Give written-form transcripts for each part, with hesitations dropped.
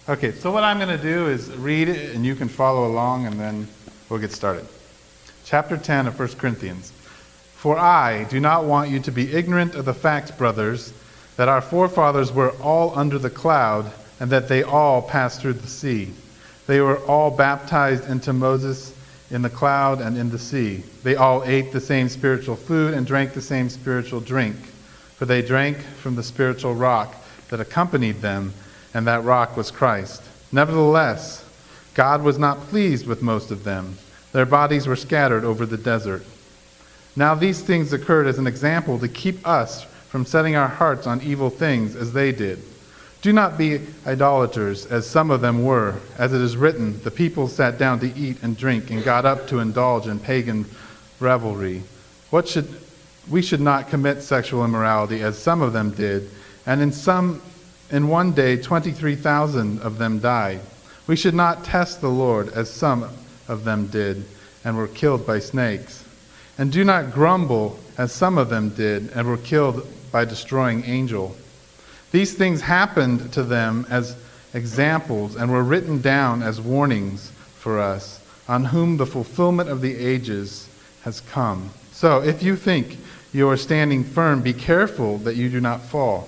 Okay, so what I'm going to do is read it, and you can follow along, and then we'll get started. Chapter 10 of 1 Corinthians. For I do not want you to be ignorant of the fact, brothers, that our forefathers were all under the cloud, and that they all passed through the sea. They were all baptized into Moses in the cloud and in the sea. They all ate the same spiritual food and drank the same spiritual drink, for they drank from the spiritual rock that accompanied them, and that rock was Christ. Nevertheless, God was not pleased with most of them. Their bodies were scattered over the desert. Now these things occurred as an example to keep us from setting our hearts on evil things as they did. Do not be idolaters, as some of them were. As it is written, the people sat down to eat and drink and got up to indulge in pagan revelry. We should not commit sexual immorality, as some of them did, and in one day 23,000 of them died. We should not test the Lord, as some of them did, and were killed by snakes. And do not grumble, as some of them did, and were killed by destroying angel. These things happened to them as examples, and were written down as warnings for us, on whom the fulfillment of the ages has come. So, if you think you are standing firm, be careful that you don't fall.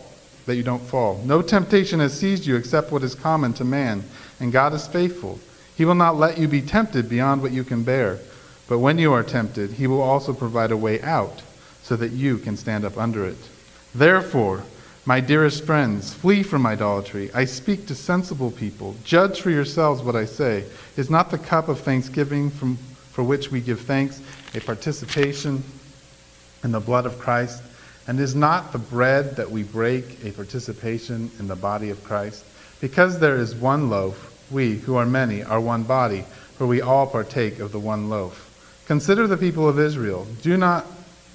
No temptation has seized you except what is common to man, and God is faithful. He will not let you be tempted beyond what you can bear. But when you are tempted, he will also provide a way out, so that you can stand up under it. Therefore, my dearest friends, flee from idolatry. I speak to sensible people. Judge for yourselves what I say. Is not the cup of thanksgiving for which we give thanks a participation in the blood of Christ? And is not the bread that we break a participation in the body of Christ? Because there is one loaf, we, who are many, are one body, for we all partake of the one loaf. Consider the people of Israel. Do not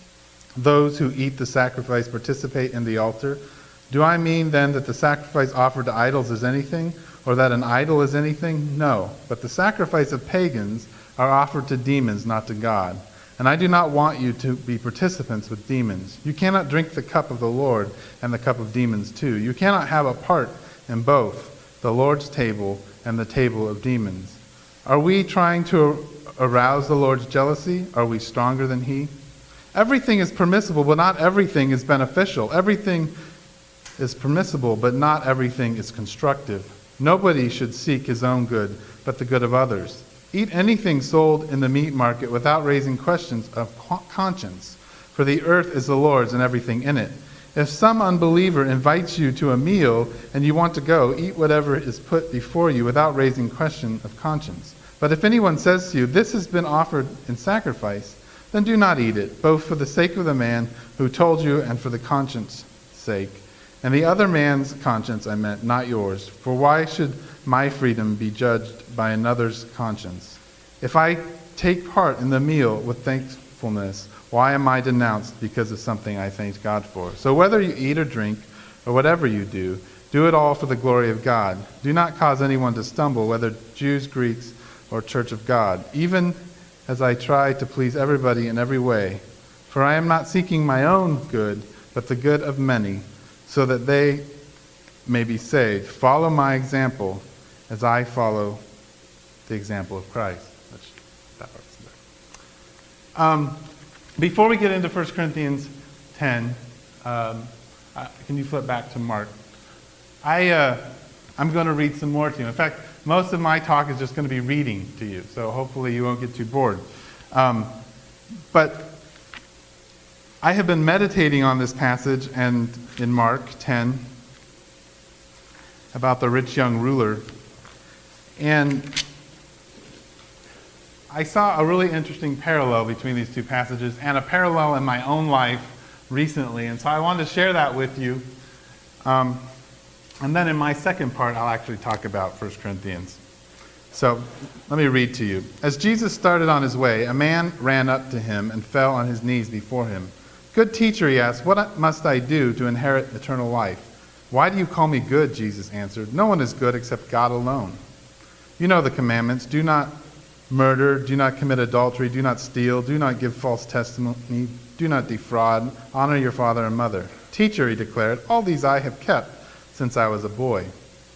those who eat the sacrifice participate in the altar? Do I mean then that the sacrifice offered to idols is anything, or that an idol is anything? No, but the sacrifice of pagans are offered to demons, not to God. And I do not want you to be participants with demons. You cannot drink the cup of the Lord and the cup of demons too. You cannot have a part in both, the Lord's table and the table of demons. Are we trying to arouse the Lord's jealousy? Are we stronger than he? Everything is permissible, but not everything is beneficial. Everything is permissible, but not everything is constructive. Nobody should seek his own good, but the good of others. Eat anything sold in the meat market without raising questions of conscience, for the earth is the Lord's and everything in it. If some unbeliever invites you to a meal and you want to go, eat whatever is put before you without raising question of conscience. But if anyone says to you, this has been offered in sacrifice, then do not eat it, both for the sake of the man who told you and for the conscience sake. And the other man's conscience I meant, not yours. For why should my freedom be judged by another's conscience? If I take part in the meal with thankfulness, why am I denounced because of something I thanked God for? So whether you eat or drink, or whatever you do it all for the glory of God. Do not cause anyone to stumble, whether Jews, Greeks, or Church of God, even as I try to please everybody in every way. For I am not seeking my own good, but the good of many, so that they may be saved. Follow my example as I follow the example of Christ. Before we get into 1 Corinthians 10, can you flip back to Mark? I'm going to read some more to you. In fact, most of my talk is just going to be reading to you, so hopefully you won't get too bored. But I have been meditating on this passage and in Mark 10 about the rich young ruler. And I saw a really interesting parallel between these two passages and a parallel in my own life recently. And so I wanted to share that with you. And then in my second part, I'll actually talk about 1 Corinthians. So let me read to you. As Jesus started on his way, a man ran up to him and fell on his knees before him. Good teacher, he asked, what must I do to inherit eternal life? Why do you call me good? Jesus answered. No one is good except God alone. You know the commandments. Do not murder, do not commit adultery, do not steal, do not give false testimony, do not defraud, honor your father and mother. Teacher, he declared, all these I have kept since I was a boy.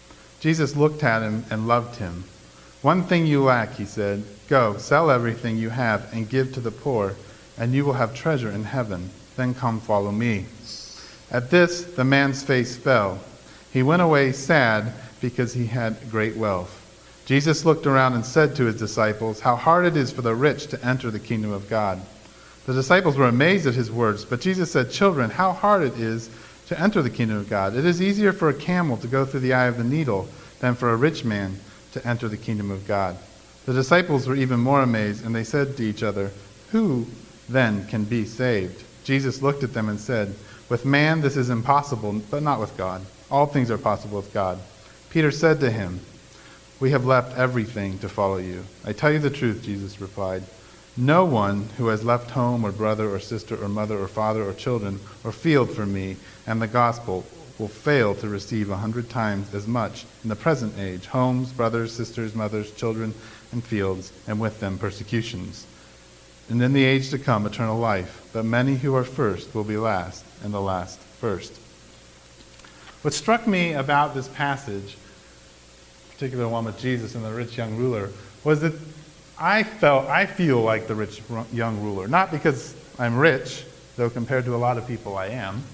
Jesus looked at him and loved him. "One thing you lack," he said. "Go, sell everything you have and give to the poor, and you will have treasure in heaven. Then come follow me." At this, the man's face fell. He went away sad because he had great wealth. Jesus looked around and said to his disciples, "How hard it is for the rich to enter the kingdom of God." The disciples were amazed at his words, but Jesus said, "Children, how hard it is to enter the kingdom of God. It is easier for a camel to go through the eye of the needle than for a rich man to enter the kingdom of God." The disciples were even more amazed, and they said to each other, "Who then can be saved?" Jesus looked at them and said, "With man this is impossible, but not with God. All things are possible with God." Peter said to him, "We have left everything to follow you." "I tell you the truth," Jesus replied. "No one who has left home or brother or sister or mother or father or children or field for me and the gospel will fail to receive 100 times as much in the present age, homes, brothers, sisters, mothers, children, and fields, and with them persecutions. And in the age to come, eternal life. But many who are first will be last, and the last first." What struck me about this passage, particular one with Jesus and the rich young ruler, was that I feel like the rich young ruler. Not because I'm rich, though compared to a lot of people I am,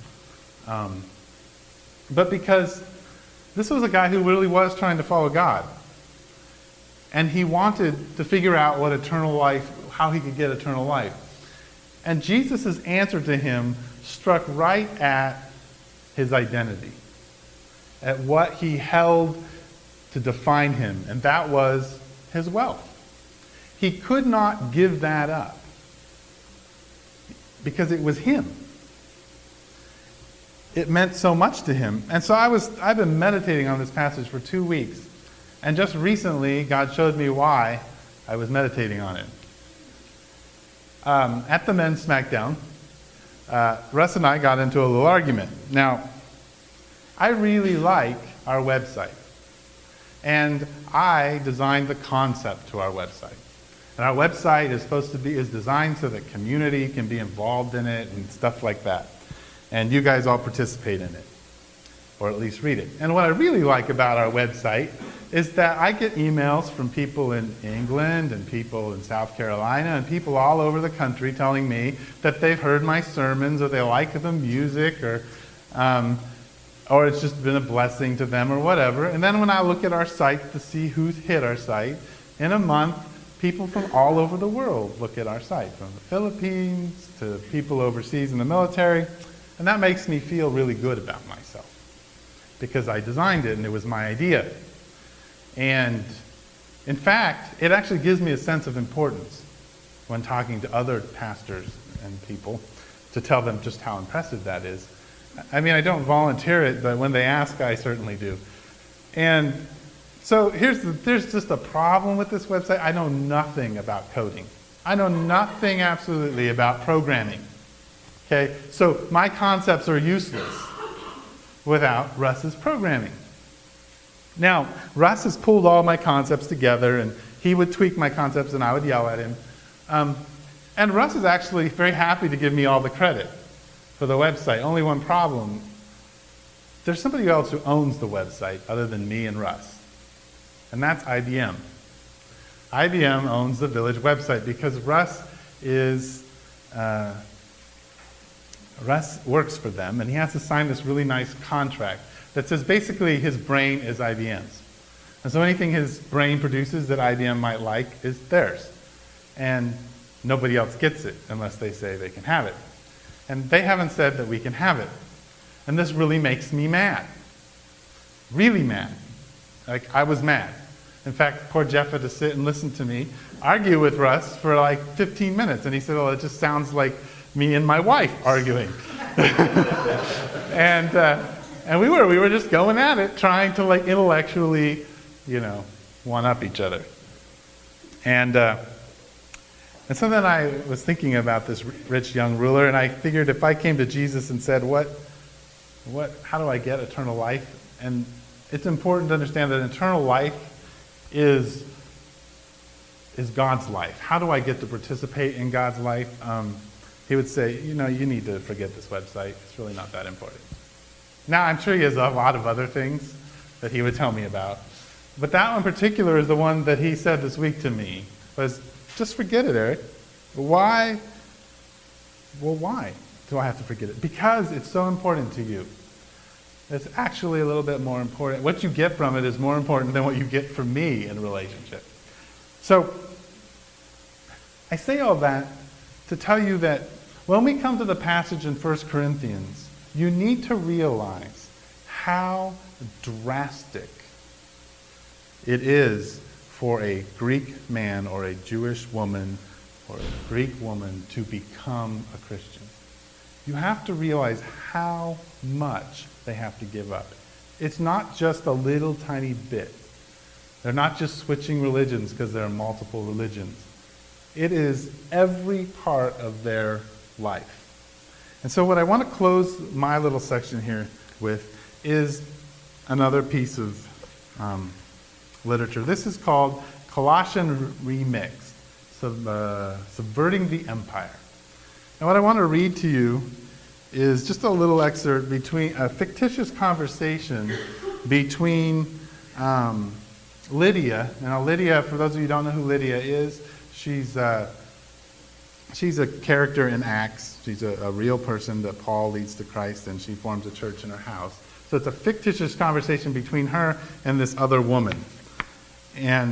but because this was a guy who really was trying to follow God. And he wanted to figure out what eternal life, how he could get eternal life. And Jesus' answer to him struck right at his identity, at what he held to define him, and that was his wealth. He could not give that up because it was him. It meant so much to him. And so I've been meditating on this passage for 2 weeks. And just recently, God showed me why I was meditating on it. At the men's SmackDown, Russ and I got into a little argument. Now, I really like our website. And I designed the concept to our website. And our website is designed so that community can be involved in it and stuff like that. And you guys all participate in it, or at least read it. And what I really like about our website is that I get emails from people in England and people in South Carolina and people all over the country telling me that they've heard my sermons or they like the music or it's just been a blessing to them or whatever. And then when I look at our site to see who's hit our site, in a month, people from all over the world look at our site, from the Philippines to people overseas in the military. And that makes me feel really good about myself because I designed it and it was my idea. And in fact, it actually gives me a sense of importance when talking to other pastors and people to tell them just how impressive that is. I mean, I don't volunteer it, but when they ask, I certainly do. And so there's just a problem with this website. I know nothing about coding. I know nothing absolutely about programming. Okay, so my concepts are useless without Russ's programming. Now, Russ has pulled all my concepts together, and he would tweak my concepts, and I would yell at him. And Russ is actually very happy to give me all the credit for the website. Only one problem. There's somebody else who owns the website other than me and Russ, and that's IBM. IBM owns the Village website because Russ works for them, and he has to sign this really nice contract that says basically his brain is IBM's. And so anything his brain produces that IBM might like is theirs. And nobody else gets it unless they say they can have it. And they haven't said that we can have it. And this really makes me mad. Really mad. Like, I was mad. In fact, poor Jeff had to sit and listen to me argue with Russ for like 15 minutes. And he said, well, it just sounds like me and my wife arguing. And we were just going at it, trying to like intellectually, one up each other. And so then I was thinking about this rich young ruler, and I figured if I came to Jesus and said, how do I get eternal life? And it's important to understand that eternal life is God's life. How do I get to participate in God's life? He would say, you need to forget this website. It's really not that important. Now, I'm sure he has a lot of other things that he would tell me about. But that one in particular is the one that he said this week to me, was, just forget it, Eric. Why? Well, why do I have to forget it? Because it's so important to you. It's actually a little bit more important. What you get from it is more important than what you get from me in a relationship. So, I say all that to tell you that when we come to the passage in 1 Corinthians, you need to realize how drastic it is for a Greek man or a Jewish woman or a Greek woman to become a Christian. You have to realize how much they have to give up. It's not just a little tiny bit. They're not just switching religions because there are multiple religions. It is every part of their life. And so what I want to close my little section here with is another piece of literature. This is called Colossian Remixed, Subverting the Empire. And what I want to read to you is just a little excerpt between a fictitious conversation between Lydia. Now, Lydia, for those of you who don't know who Lydia is, she's a character in Acts. She's a real person that Paul leads to Christ, and she forms a church in her house. So it's a fictitious conversation between her and this other woman. And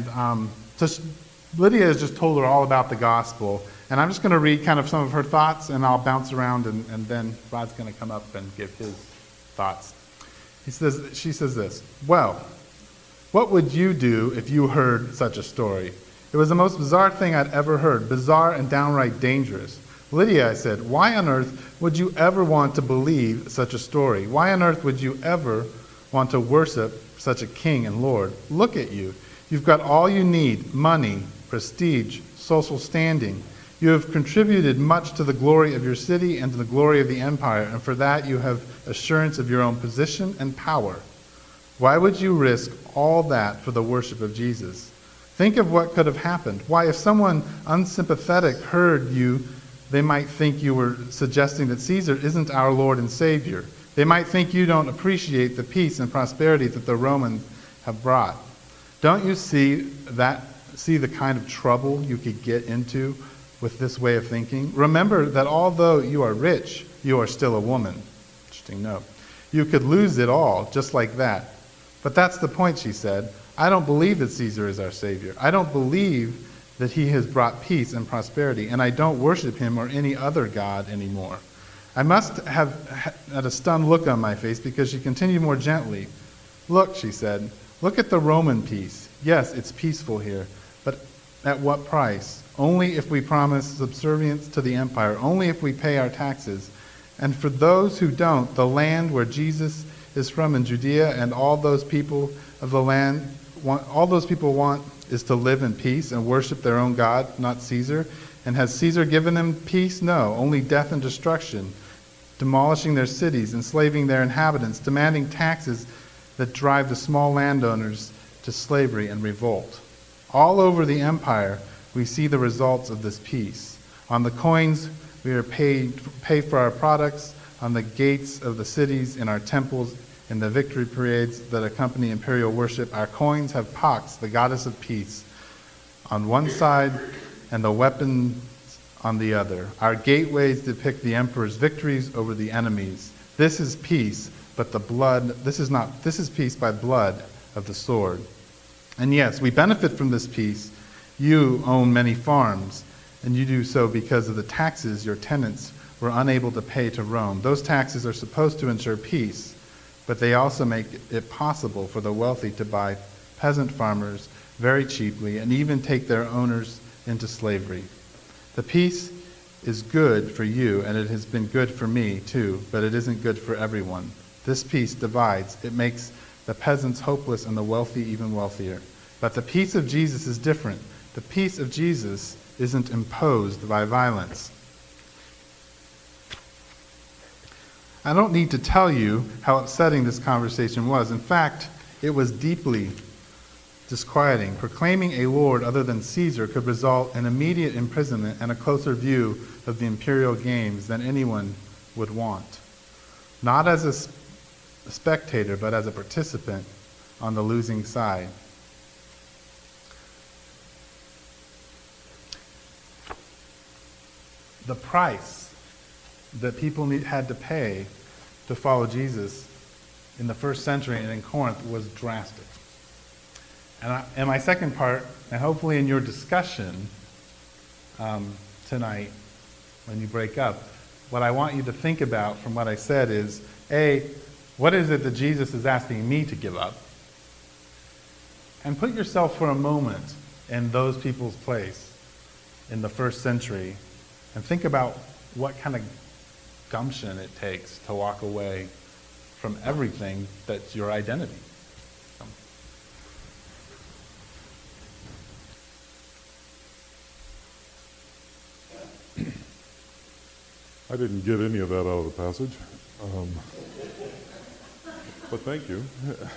Lydia has just told her all about the gospel. And I'm just going to read kind of some of her thoughts, and I'll bounce around, and then Rod's going to come up and give his thoughts. She says this, "Well, what would you do if you heard such a story? It was the most bizarre thing I'd ever heard, bizarre and downright dangerous. Lydia," I said, "why on earth would you ever want to believe such a story? Why on earth would you ever want to worship such a king and Lord? Look at you. You've got all you need, money, prestige, social standing. You have contributed much to the glory of your city and to the glory of the empire, and for that you have assurance of your own position and power. Why would you risk all that for the worship of Jesus? Think of what could have happened. Why, if someone unsympathetic heard you, they might think you were suggesting that Caesar isn't our Lord and Savior. They might think you don't appreciate the peace and prosperity that the Romans have brought. Don't you see the kind of trouble you could get into with this way of thinking? Remember that although you are rich, you are still a woman." Interesting note. "You could lose it all just like that. But that's the point," she said. "I don't believe that Caesar is our Savior. I don't believe that he has brought peace and prosperity, and I don't worship him or any other god anymore." I must have had a stunned look on my face because she continued more gently. "Look," she said, "look at the Roman peace. Yes, it's peaceful here, but at what price? Only if we promise subservience to the empire, only if we pay our taxes. And for those who don't, the land where Jesus is from in Judea and all those people of the land, all those people want is to live in peace and worship their own God, not Caesar. And has Caesar given them peace? No, only death and destruction, demolishing their cities, enslaving their inhabitants, demanding taxes that drive the small landowners to slavery and revolt. All over the empire, we see the results of this peace. On the coins, we are paid for our products. On the gates of the cities, in our temples, in the victory parades that accompany imperial worship, our coins have Pax, the goddess of peace, on one side, and the weapons on the other. Our gateways depict the emperor's victories over the enemies. This is peace, but this is peace by blood of the sword. And yes, we benefit from this peace. You own many farms, and you do so because of the taxes your tenants were unable to pay to Rome. Those taxes are supposed to ensure peace, but they also make it possible for the wealthy to buy peasant farmers very cheaply and even take their owners into slavery. The peace is good for you, and it has been good for me too, but it isn't good for everyone. This peace divides. It makes the peasants hopeless and the wealthy even wealthier. But the peace of Jesus is different. The peace of Jesus isn't imposed by violence. I don't need to tell you how upsetting this conversation was. In fact, it was deeply disquieting. Proclaiming a lord other than Caesar could result in immediate imprisonment and a closer view of the imperial games than anyone would want. Not as a spectator, but as a participant, on the losing side. The price that people had to pay to follow Jesus in the first century and in Corinth was drastic. And my second part, and hopefully in your discussion tonight when you break up, what I want you to think about from what I said is, A, what is it that Jesus is asking me to give up? And put yourself for a moment in those people's place in the first century and think about what kind of gumption it takes to walk away from everything that's your identity. I didn't get any of that out of the passage, but thank you.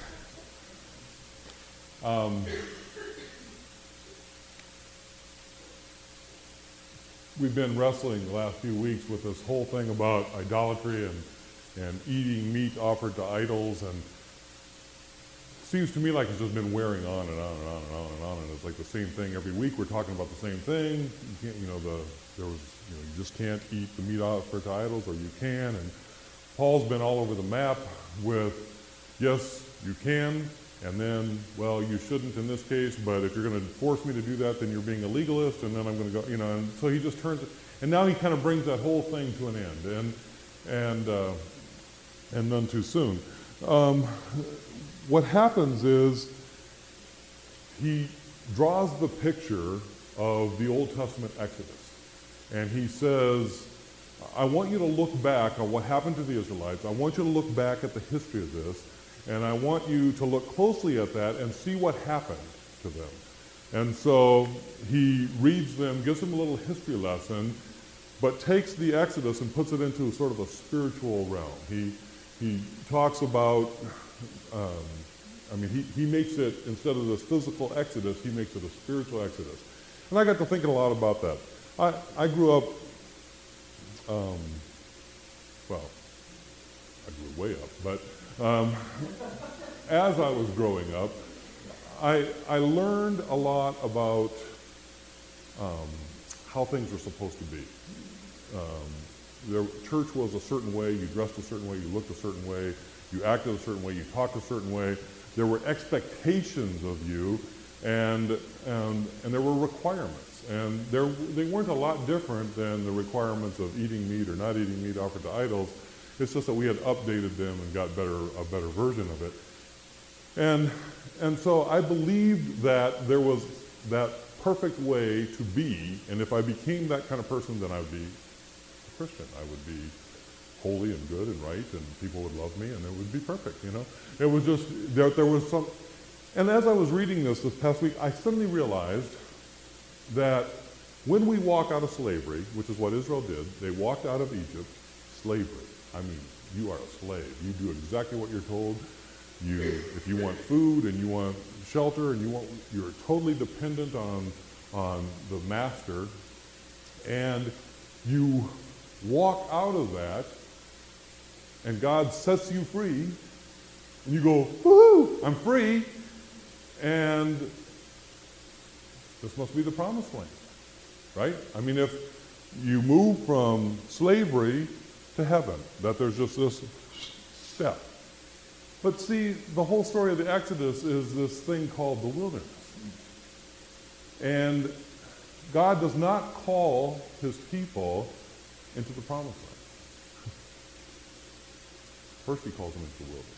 We've been wrestling the last few weeks with this whole thing about idolatry and eating meat offered to idols, and it seems to me like it's just been wearing on and on and on and on and on, and it's like the same thing every week. We're talking about the same thing. You can't, you just can't eat the meat offered to idols, or you can. And Paul's been all over the map with, yes, you can, and then, well, you shouldn't in this case, but if you're going to force me to do that, then you're being a legalist, and then I'm going to go, and so he just turns it, and now he kind of brings that whole thing to an end, and none too soon. What happens is he draws the picture of the Old Testament Exodus. And he says, I want you to look back on what happened to the Israelites. I want you to look back at the history of this. And I want you to look closely at that and see what happened to them. And so he reads them, gives them a little history lesson, but takes the Exodus and puts it into sort of a spiritual realm. He talks about, he makes it, instead of this physical Exodus, he makes it a spiritual Exodus. And I got to thinking a lot about that. I grew up, I grew way up, but as I was growing up, I learned a lot about how things are supposed to be. The church was a certain way, you dressed a certain way, you looked a certain way, you acted a certain way, you talked a certain way. There were expectations of you, and there were requirements. And they weren't a lot different than the requirements of eating meat or not eating meat offered to idols. It's just that we had updated them and got a better version of it. And so I believed that there was that perfect way to be, and if I became that kind of person, then I would be a Christian. I would be holy and good and right, and people would love me, and it would be perfect, It was just, there was some, and as I was reading this past week, I suddenly realized that when we walk out of slavery, which is what Israel did, they walked out of Egypt, slavery. I mean, you are a slave. You do exactly what you're told. If you want food and you want shelter and you're totally dependent on the master, and you walk out of that, and God sets you free, and you go, woohoo, I'm free, and this must be the promised land, right? I mean, if you move from slavery to heaven, that there's just this step. But see, the whole story of the Exodus is this thing called the wilderness. And God does not call his people into the promised land. First he calls them into the wilderness.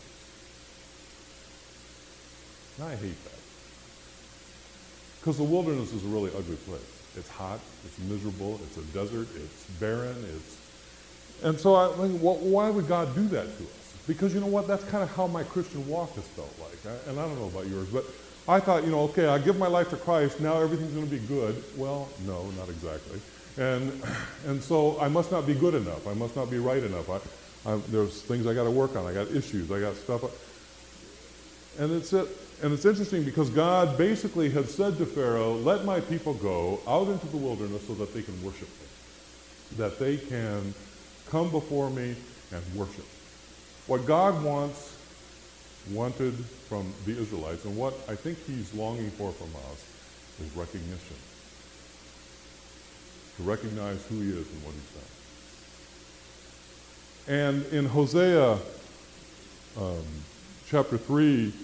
And I hate that. Because the wilderness is a really ugly place. It's hot, it's miserable, it's a desert, it's barren, and so I think, why would God do that to us? Because you know what, that's kind of how my Christian walk has felt like. And I don't know about yours, but I thought, okay, I give my life to Christ, now everything's going to be good. Well, no, not exactly. And so I must not be good enough. I must not be right enough. There's things I got to work on. I got issues. I got stuff. And it's interesting because God basically had said to Pharaoh, let my people go out into the wilderness so that they can worship me, that they can come before me and worship. What God wants wanted from the Israelites, and what I think he's longing for from us, is recognition. To recognize who he is and what he's done. And in Hosea chapter 3,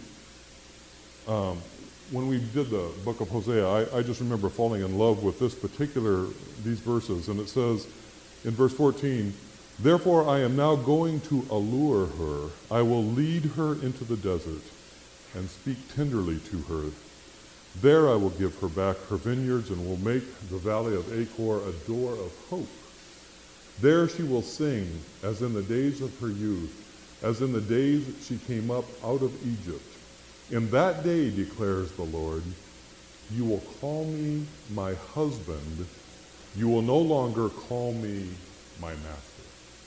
when we did the book of Hosea, I just remember falling in love with these verses. And it says in verse 14, "Therefore I am now going to allure her. I will lead her into the desert and speak tenderly to her. There I will give her back her vineyards and will make the valley of Achor a door of hope. There she will sing as in the days of her youth, as in the days she came up out of Egypt. In that day, declares the Lord, you will call me my husband. You will no longer call me my master."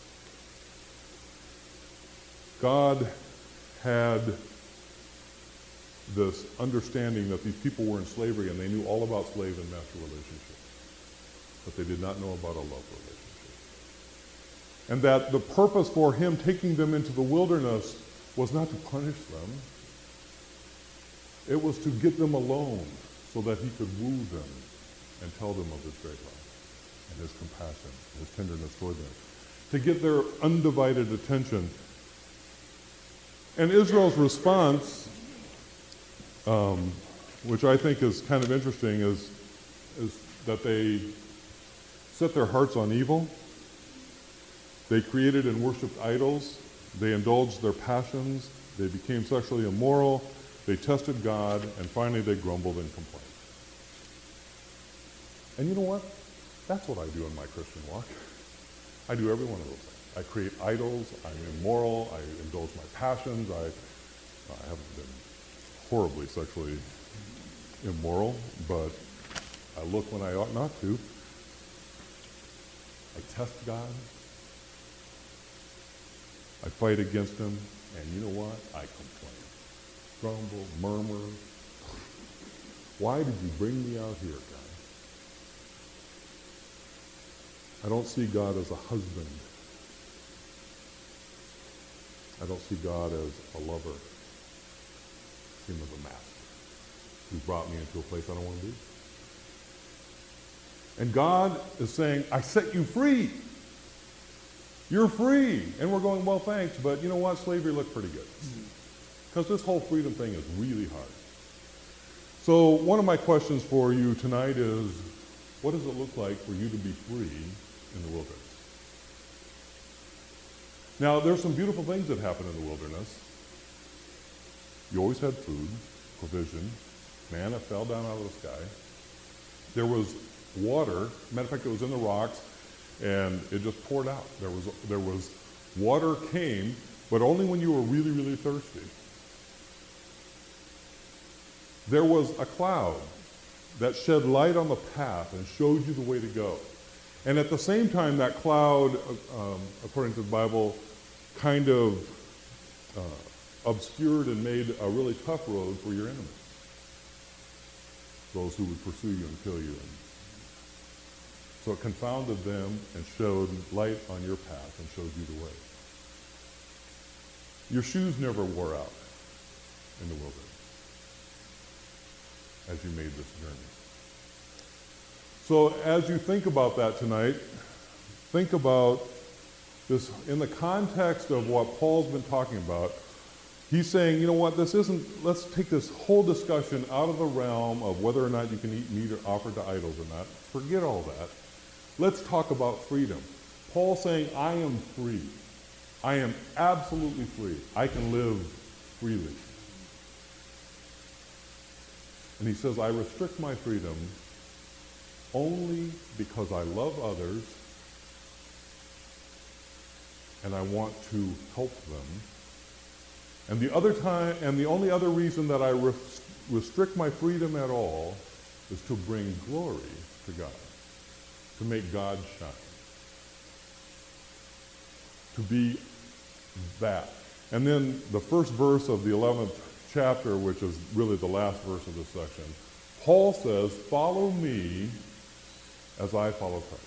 God had this understanding that these people were in slavery and they knew all about slave and master relationships, but they did not know about a love relationship. And that the purpose for him taking them into the wilderness was not to punish them. It was to get them alone so that he could woo them and tell them of his great love and his compassion, his tenderness toward them, to get their undivided attention. And Israel's response, which I think is kind of interesting, is that they set their hearts on evil. They created and worshipped idols. They indulged their passions. They became sexually immoral. They tested God, and finally they grumbled and complained. And you know what? That's what I do in my Christian walk. I do every one of those things. I create idols, I'm immoral, I indulge my passions, I haven't been horribly sexually immoral, but I look when I ought not to. I test God. I fight against him, and you know what? I complain. Grumble, murmur. Why did you bring me out here, God? I don't see God as a husband. I don't see God as a lover. I see him as a master who brought me into a place I don't want to be. And God is saying, I set you free. You're free. And we're going, well, thanks, but you know what? Slavery looked pretty good. Because this whole freedom thing is really hard. So one of my questions for you tonight is, what does it look like for you to be free in the wilderness? Now, there's some beautiful things that happen in the wilderness. You always had food, provision, manna fell down out of the sky. There was water. Matter of fact, it was in the rocks, and it just poured out. There was water came, but only when you were really, really thirsty. There was a cloud that shed light on the path and showed you the way to go. And at the same time, that cloud, according to the Bible, kind of obscured and made a really tough road for your enemies, those who would pursue you and kill you. And so it confounded them and showed light on your path and showed you the way. Your shoes never wore out in the wilderness as you made this journey. So as you think about that tonight, think about this in the context of what Paul's been talking about. He's saying, you know what, let's take this whole discussion out of the realm of whether or not you can eat meat offered to idols or not. Forget all that. Let's talk about freedom. Paul's saying, I am free. I am absolutely free. I can live freely. And he says, I restrict my freedom only because I love others and I want to help them. And the only other reason that I restrict my freedom at all is to bring glory to God, to make God shine, to be that. And then the first verse of the 11th chapter, which is really the last verse of this section, Paul says, follow me as I follow Christ.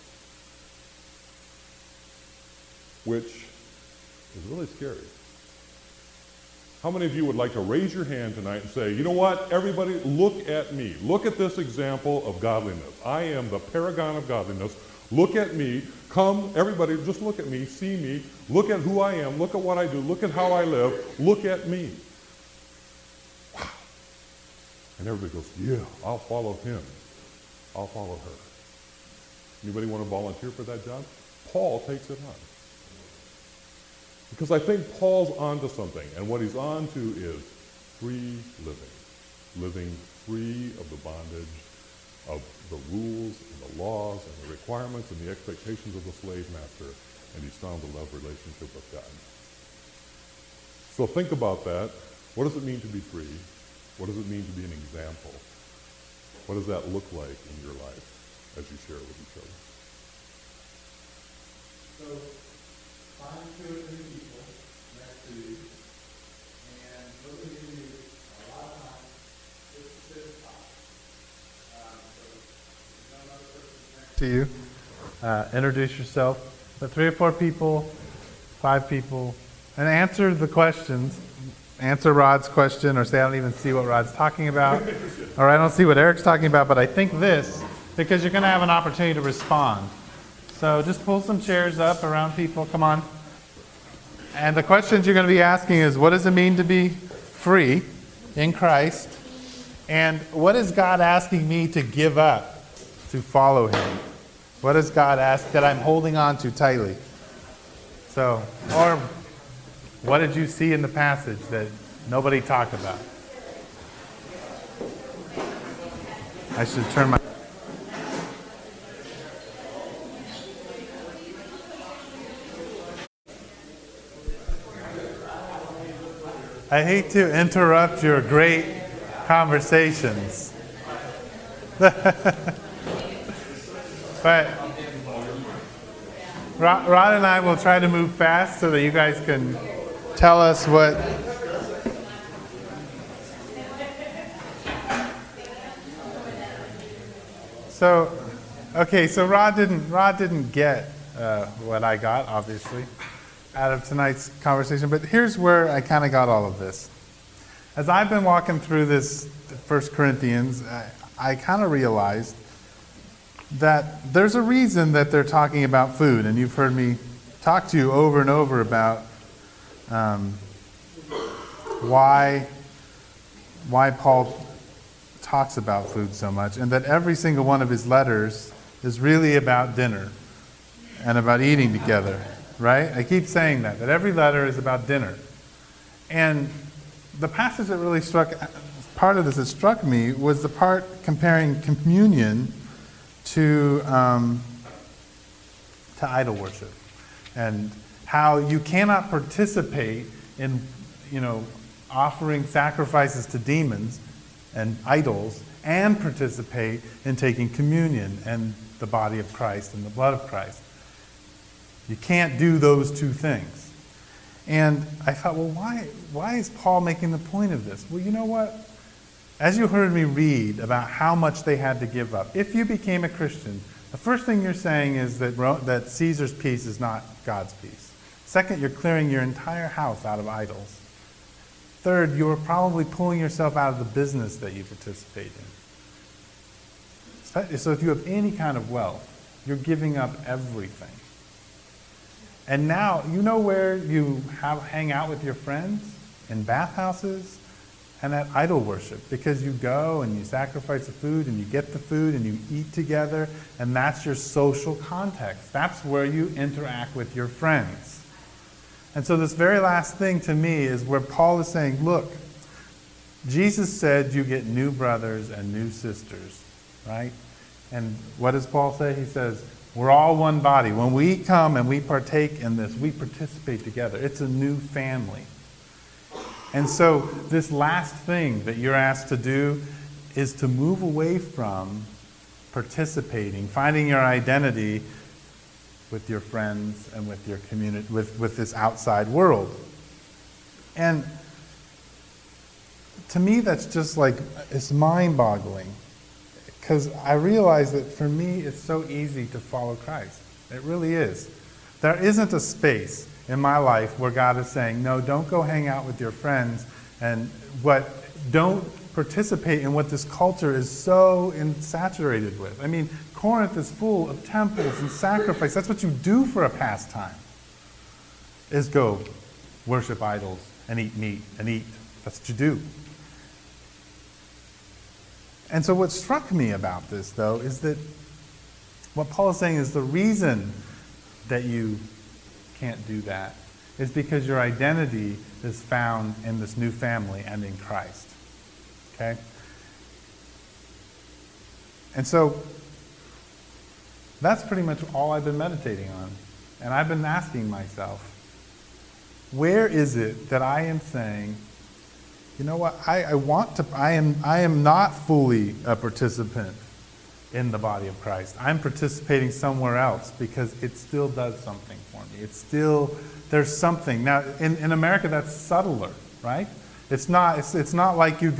Which is really scary. How many of you would like to raise your hand tonight and say, you know what, everybody, look at me. Look at this example of godliness. I am the paragon of godliness. Look at me. Come, everybody, just look at me, see me. Look at who I am. Look at what I do. Look at how I live. Look at me. Wow. And everybody goes, yeah, I'll follow him. I'll follow her. Anybody want to volunteer for that job? Paul takes it on. Because I think Paul's onto something, and what he's onto is free living. Living free of the bondage of the rules and the laws and the requirements and the expectations of the slave master, and he's found a love relationship with God. So think about that. What does it mean to be free? What does it mean to be an example? What does that look like in your life as you share with each other? So, find 2 or 3 people next to you, and those will give you a lot of time just to sit and talk. So, if there's another person next to you, introduce yourself. But 3 or 4 people, 5 people, and answer the questions. Answer Rod's question, or say, I don't even see what Rod's talking about, or I don't see what Eric's talking about, but I think this, because you're going to have an opportunity to respond. So just pull some chairs up around people. Come on. And the questions you're going to be asking is, what does it mean to be free in Christ? And what is God asking me to give up to follow him? What does God ask that I'm holding on to tightly? So, or what did you see in the passage that nobody talked about? I should turn my... I hate to interrupt your great conversations. But Rod and I will try to move fast so that you guys can tell us what... So, okay, so Rod didn't get what I got, obviously, out of tonight's conversation, but here's where I kind of got all of this. As I've been walking through this 1 Corinthians, I kind of realized that there's a reason that they're talking about food, and you've heard me talk to you over and over about why Paul talks about food so much, and that every single one of his letters is really about dinner and about eating together. Right? I keep saying that every letter is about dinner. And the passage that really part of this that struck me was the part comparing communion to idol worship. And how you cannot participate in, offering sacrifices to demons and idols and participate in taking communion and the body of Christ and the blood of Christ. You can't do those 2 things. And I thought, well, why is Paul making the point of this? Well, you know what? As you heard me read about how much they had to give up, if you became a Christian, the first thing you're saying is that Caesar's peace is not God's peace. Second, you're clearing your entire house out of idols. Third, you're probably pulling yourself out of the business that you participate in. So if you have any kind of wealth, you're giving up everything. And now, you know where you hang out with your friends? In bathhouses and at idol worship. Because you go and you sacrifice the food and you get the food and you eat together, and that's your social context. That's where you interact with your friends. And so this very last thing to me is where Paul is saying, look, Jesus said you get new brothers and new sisters, right? And what does Paul say? He says, we're all one body. When we come and we partake in this, we participate together. It's a new family. And so this last thing that you're asked to do is to move away from participating, finding your identity with your friends and with your community, with this outside world. And to me, that's just like, it's mind-boggling. Because I realize that for me, it's so easy to follow Christ. It really is. There isn't a space in my life where God is saying, no, don't go hang out with your friends and don't participate in what this culture is so saturated with. I mean, Corinth is full of temples and sacrifice. That's what you do for a pastime, is go worship idols and eat meat and eat. That's what you do. And so what struck me about this, though, is that what Paul is saying is the reason that you can't do that is because your identity is found in this new family and in Christ. Okay? And so that's pretty much all I've been meditating on. And I've been asking myself, where is it that I am saying, you know what, I am not fully a participant in the body of Christ. I'm participating somewhere else because it still does something for me. There's something. Now, in America, that's subtler, right? It's not like we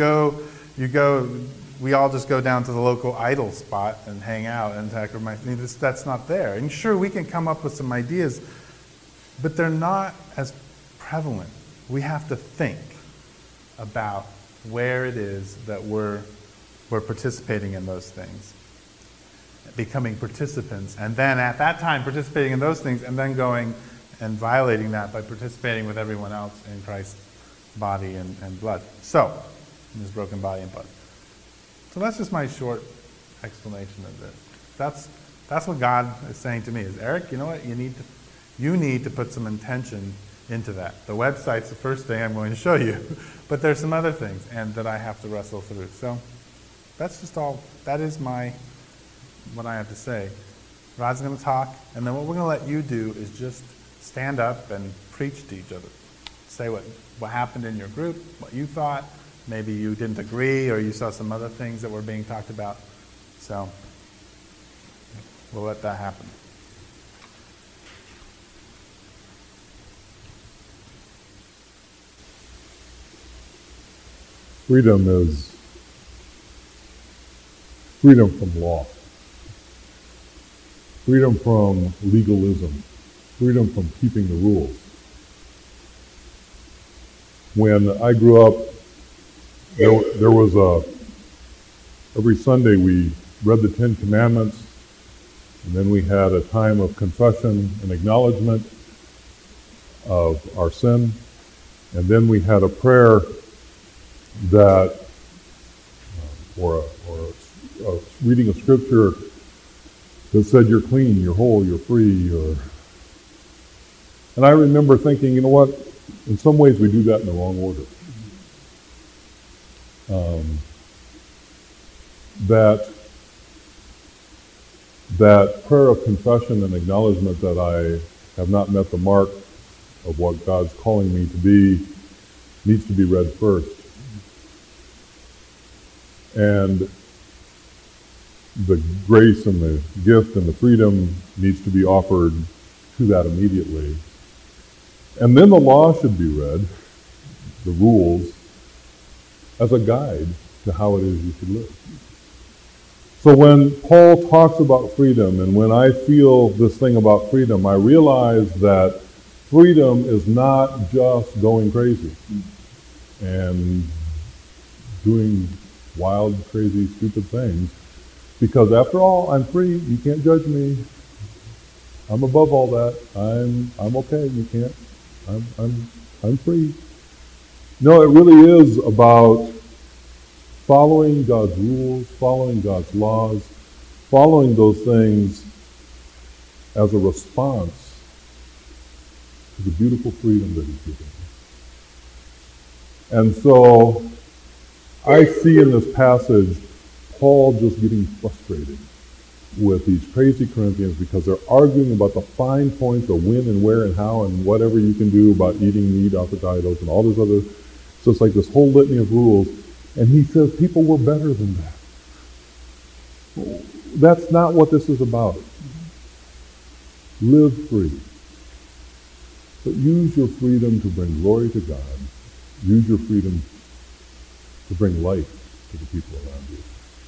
all just go down to the local idol spot and hang out and that's not there. And sure, we can come up with some ideas, but they're not as prevalent. We have to think about where it is that we're participating in those things, becoming participants, and then at that time participating in those things, and then going and violating that by participating with everyone else in Christ's body and blood. So, in his broken body and blood. So that's just my short explanation of this. That's what God is saying to me, is Eric, you know what, you need to put some intention into that. The website's the first thing I'm going to show you, but there's some other things and that I have to wrestle through. So that's just all, that is what I have to say. Rod's going to talk, and then what we're going to let you do is just stand up and preach to each other. Say what happened in your group, what you thought. Maybe you didn't agree or you saw some other things that were being talked about. So we'll let that happen. Freedom is freedom from law, freedom from legalism, freedom from keeping the rules. When I grew up, there was every Sunday we read the Ten Commandments, and then we had a time of confession and acknowledgement of our sin, and then we had a prayer that, or a reading of scripture that said you're clean, you're whole, you're free, and I remember thinking, you know what, in some ways we do that in the wrong order. That prayer of confession and acknowledgement that I have not met the mark of what God's calling me to be needs to be read first. And the grace and the gift and the freedom needs to be offered to that immediately. And then the law should be read, the rules, as a guide to how it is you should live. So when Paul talks about freedom, and when I feel this thing about freedom, I realize that freedom is not just going crazy and doing wild, crazy, stupid things. Because after all, I'm free. You can't judge me. I'm above all that. I'm okay. You can't. I'm free. No, it really is about following God's rules, following God's laws, following those things as a response to the beautiful freedom that He's given us. And so I see in this passage Paul just getting frustrated with these crazy Corinthians because they're arguing about the fine points of when and where and how and whatever you can do about eating meat off the idols and all this other. So it's like this whole litany of rules. And he says people were better than that. That's not what this is about. Live free. But use your freedom to bring glory to God. Use your freedom to bring life to the people around you.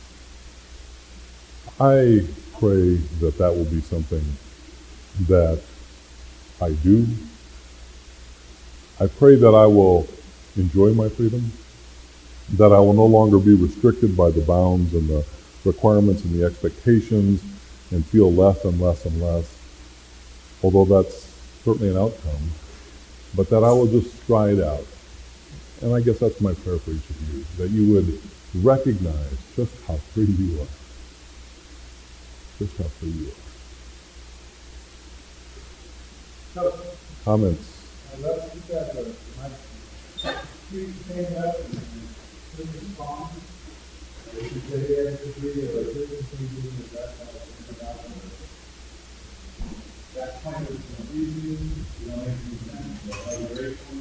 I pray that that will be something that I do. I pray that I will enjoy my freedom, that I will no longer be restricted by the bounds and the requirements and the expectations and feel less and less and less, although that's certainly an outcome, but that I will just stride out. And I guess that's my prayer for each of you, that you would recognize just how free you are. Just how free you are. Comments? That kind of confusing, you know, making sense, vibration.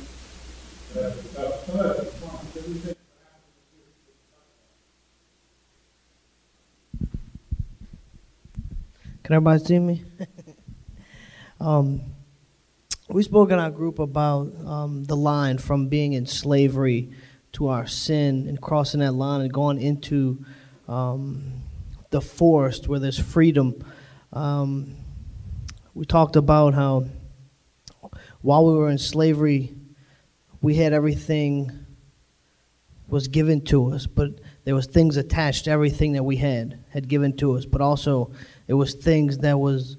Can everybody see me? We spoke in our group about the line from being in slavery to our sin and crossing that line and going into the forest where there's freedom. We talked about how while we were in slavery, we had everything was given to us, but there was things attached to everything that we had given to us, but also it was things that was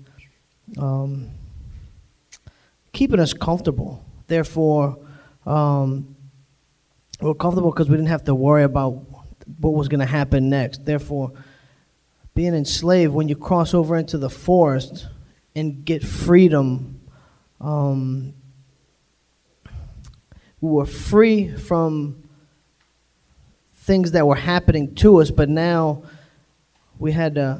keeping us comfortable. Therefore, we're comfortable because we didn't have to worry about what was going to happen next. Therefore, being enslaved, when you cross over into the forest and get freedom, we were free from things that were happening to us, but now we had to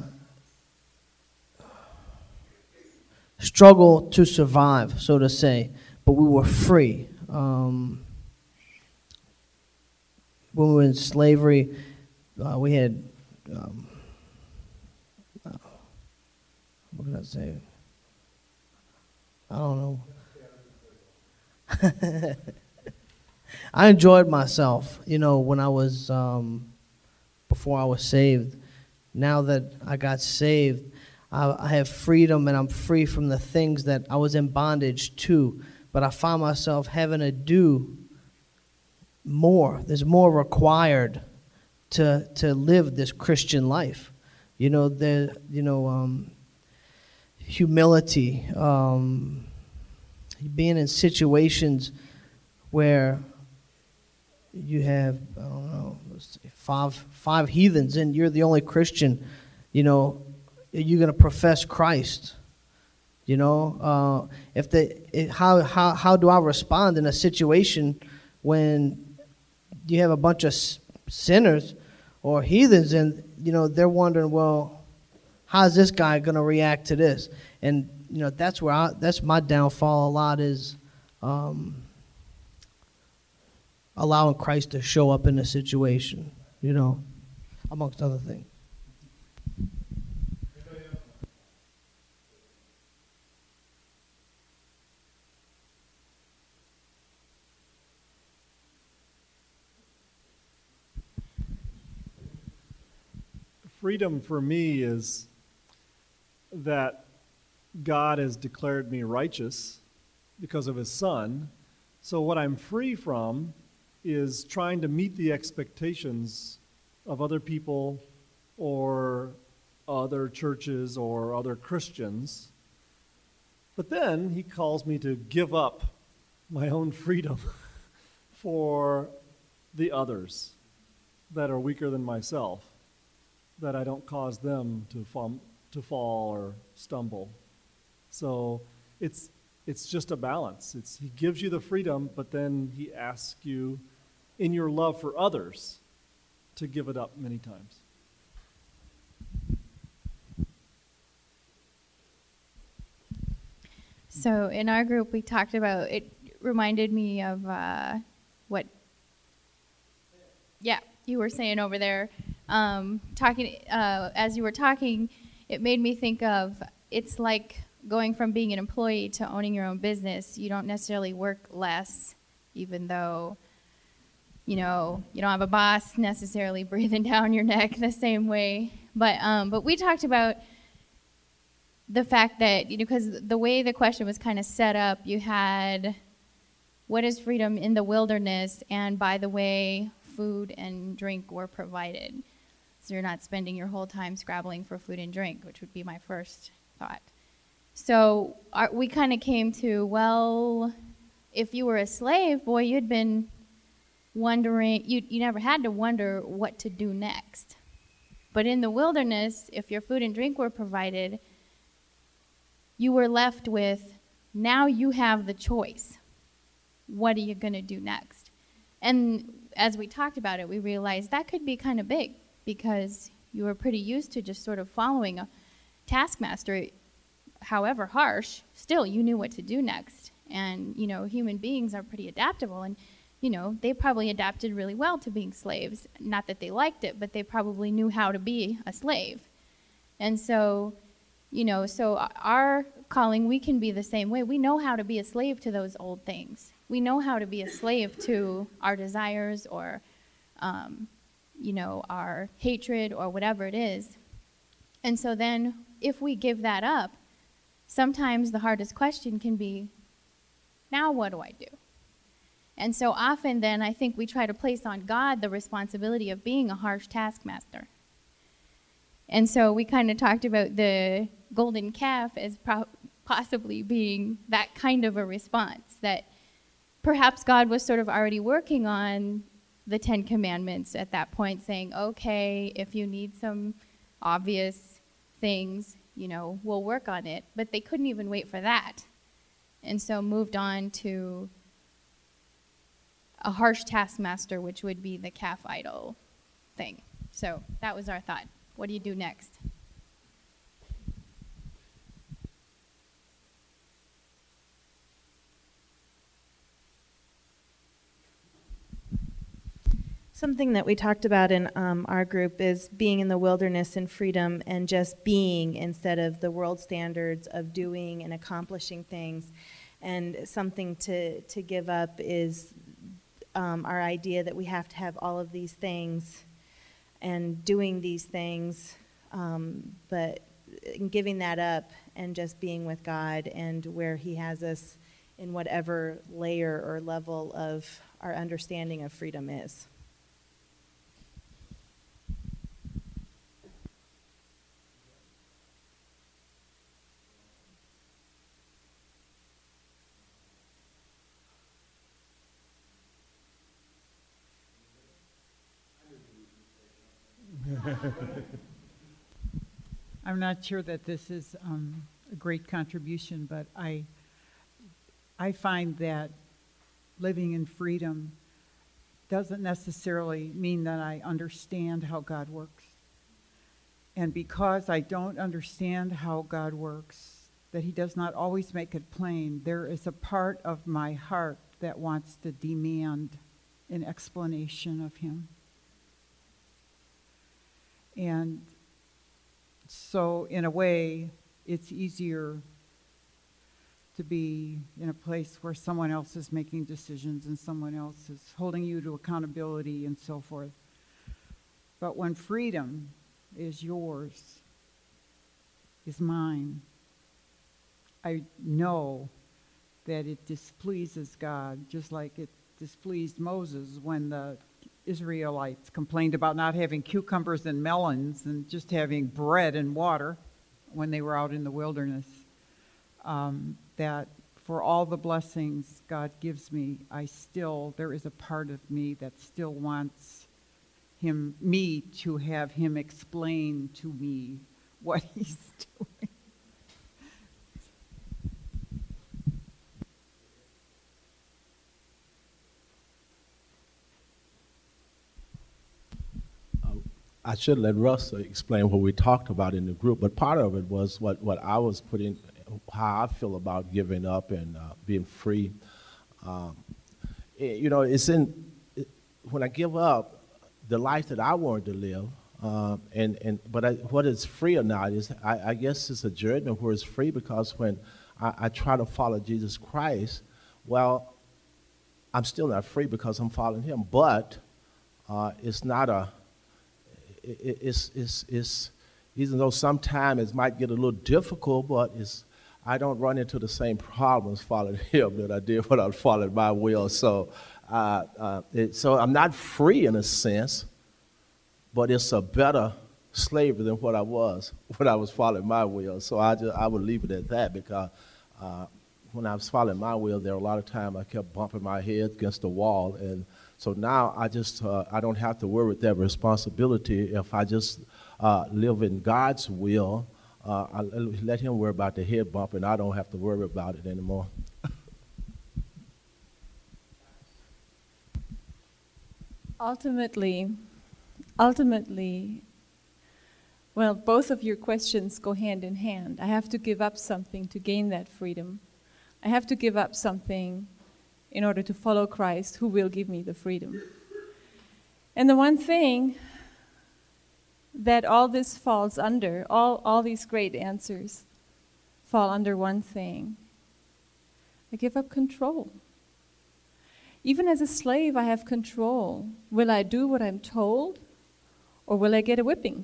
struggle to survive, so to say, but we were free. When we were in slavery, we had, what can I say? I don't know. I enjoyed myself, you know, when I was, before I was saved. Now that I got saved, I have freedom and I'm free from the things that I was in bondage to. But I find myself having to do more. There's more required to live this Christian life. You know, humility, being in situations where you have, I don't know, let's say five heathens and you're the only Christian, you know, you're going to profess Christ. You know, how do I respond in a situation when you have a bunch of sinners or heathens and, you know, they're wondering, well, how's this guy going to react to this? And, you know, that's my downfall a lot is allowing Christ to show up in a situation, you know, amongst other things. Freedom for me is that God has declared me righteous because of his Son. So what I'm free from is trying to meet the expectations of other people or other churches or other Christians. But then he calls me to give up my own freedom for the others that are weaker than myself, that I don't cause them to fall or stumble. So it's just a balance. He gives you the freedom, but then he asks you in your love for others to give it up many times. So in our group, we talked about, it reminded me of what you were saying over there. As you were talking, it made me think of, it's like going from being an employee to owning your own business. You don't necessarily work less, even though, you know, you don't have a boss necessarily breathing down your neck the same way. But we talked about the fact that, you know, because the way the question was kind of set up, you had what is freedom in the wilderness? And by the way, food and drink were provided. So you're not spending your whole time scrabbling for food and drink, which would be my first thought. So we kind of came to, well, if you were a slave, boy, you'd been wondering, you never had to wonder what to do next. But in the wilderness, if your food and drink were provided, you were left with, now you have the choice. What are you going to do next? And as we talked about it, we realized that could be kind of big, because you were pretty used to just sort of following a taskmaster, however harsh. Still, you knew what to do next. And, human beings are pretty adaptable, and they probably adapted really well to being slaves. Not that they liked it, but they probably knew how to be a slave. And so, so our calling, we can be the same way. We know how to be a slave to those old things. We know how to be a slave to our desires or, our hatred or whatever it is. And so then if we give that up, sometimes the hardest question can be, now what do I do? And so often then I think we try to place on God the responsibility of being a harsh taskmaster. And so we kind of talked about the golden calf as possibly being that kind of a response, that perhaps God was sort of already working on the 10 Commandments at that point, saying, okay, if you need some obvious things, we'll work on it. But they couldn't even wait for that. And so moved on to a harsh taskmaster, which would be the calf idol thing. So that was our thought. What do you do next? Something that we talked about in our group is being in the wilderness and freedom and just being instead of the world standards of doing and accomplishing things. And something to give up is our idea that we have to have all of these things and doing these things, but giving that up and just being with God and where He has us in whatever layer or level of our understanding of freedom is. I'm not sure that this is a great contribution, but I find that living in freedom doesn't necessarily mean that I understand how God works. And because I don't understand how God works, that He does not always make it plain, there is a part of my heart that wants to demand an explanation of Him. And so in a way, it's easier to be in a place where someone else is making decisions and someone else is holding you to accountability and so forth. But when freedom is yours, is mine, I know that it displeases God, just like it displeased Moses when the Israelites complained about not having cucumbers and melons and just having bread and water when they were out in the wilderness. That for all the blessings God gives me, there is a part of me that still wants me to have Him explain to me what He's doing. I should let Russ explain what we talked about in the group, but part of it was what I was putting, how I feel about giving up and being free. It's when I give up the life that I wanted to live, what is free or not is, I guess it's a judgment where it's free, because when I try to follow Jesus Christ, well, I'm still not free because I'm following Him, but it's not a, it's even though sometimes it might get a little difficult, but I don't run into the same problems following him that I did when I followed my will. So, so I'm not free in a sense, but it's a better slavery than what I was when I was following my will. So I would leave it at that, because when I was following my will, there were a lot of times I kept bumping my head against the wall. And so now I just, I don't have to worry with that responsibility. If I just live in God's will, I let him worry about the head bump, and I don't have to worry about it anymore. Ultimately, well, both of your questions go hand in hand. I have to give up something to gain that freedom. I have to give up something in order to follow Christ, who will give me the freedom. And the one thing that all this falls under, all these great answers fall under one thing. I give up control. Even as a slave, I have control. Will I do what I'm told, or will I get a whipping?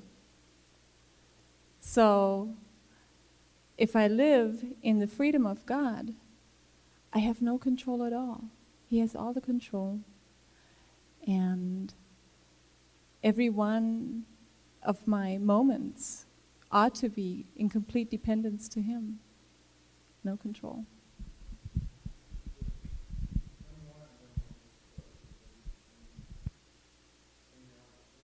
So, if I live in the freedom of God, I have no control at all. He has all the control. And every one of my moments ought to be in complete dependence to Him. No control.